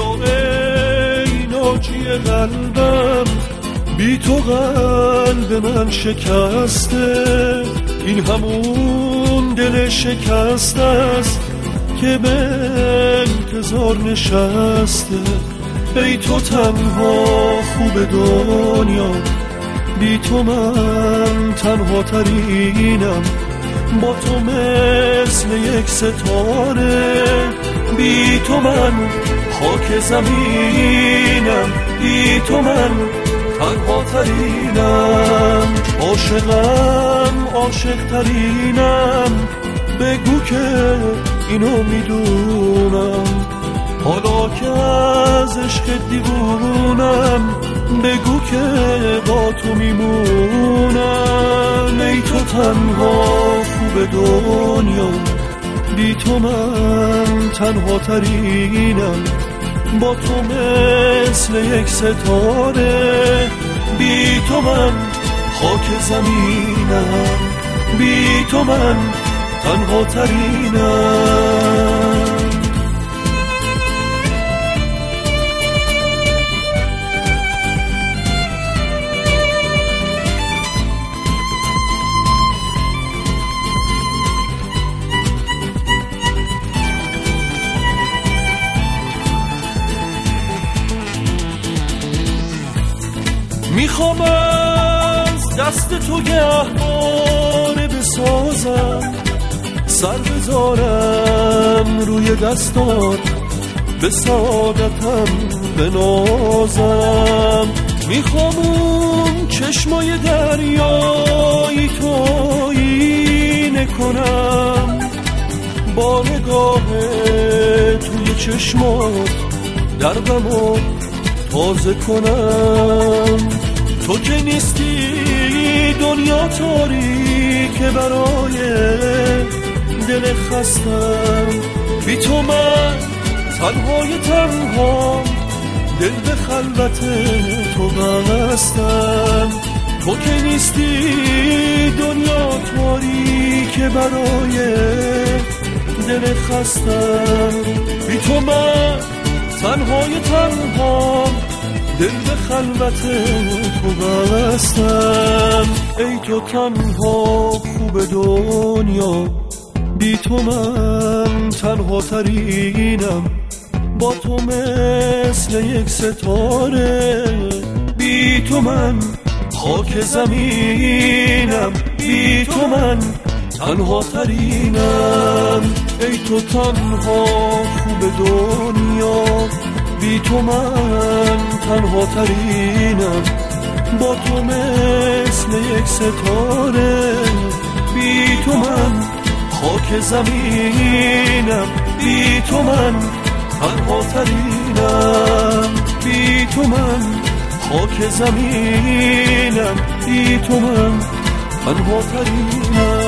ای ناجی قلبم، بی تو قلب من شکسته، این همون دل شکسته است که به انتظار نشسته. ای تو تنها خوب دنیا، بی تو من تنها ترینم، با تو مثل یک ستاره، بی تو من خاک زمینم، بی تو من تنها ترینم. عاشقم عاشق ترینم، بگو که اینو میدونم، حالا که از عشق دیوونم، بگو که با تو میمونم. ای تو تنها خوب دنیا، بی تو من تنها ترینم، با تو مثل یک ستاره، بی تو من خاک زمینم، بی تو من تنها ترینم. میخوام از دست تو گهواره بسازم، سر بذارم روی دستات، به سعادتم بنازم. میخوام اون چشمای دریایی تو آینه کنم، با نگاه توی چشمات دردمو تازه کنم. تو که نیستی دنیا تاریکه برای دل خستم، بی تو من تنهای تنها، دل به خلوت تو بستم. تو که نیستی دنیا تاریکه برای دل خستم، بی تو من تنهای تنها، دل به خلوت تو بستم. ای تو تنها خوب دنیا، بی تو من تنها ترینم، با تو مثل یک ستاره، بی تو من خاک زمینم، بی تو من تنها ترینم. ای تو تنها خوب دنیا، بی تو من تنها ترینم، با تو مثل یک ستاره، بی تو من خاک زمینم، بی تو من تنها ترینم، بی تو من خاک زمینم، بی تو من تنها ترینم.